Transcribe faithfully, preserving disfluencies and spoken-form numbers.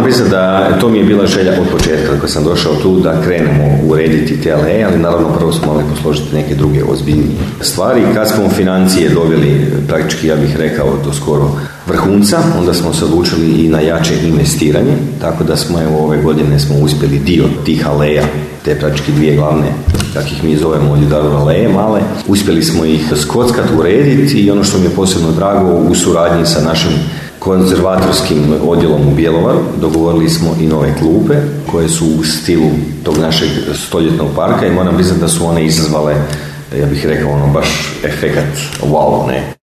priznati da to mi je bila želja od početka kad sam došao tu da krenemo urediti te aleje, ali naravno prvo smo morali posložiti neke druge ozbiljnije stvari. Kad smo financije doveli praktički, ja bih rekao, do skoro vrhunca, onda smo se odlučili i na jače investiranje, tako da smo evo ove godine smo uspjeli dio tih aleja, te praktički dvije glavne, kako ih mi zovemo Oljudarove aleje male, uspjeli smo ih skockat, urediti i ono što mi je posebno drago, u suradnji sa našim konzervatorskim odjelom u Bjelovaru dogovorili smo i nove klupe koje su u stilu tog našeg stoljetnog parka i moram priznati da su one izazvale, ja bih rekao, ono baš efekat wow, ne.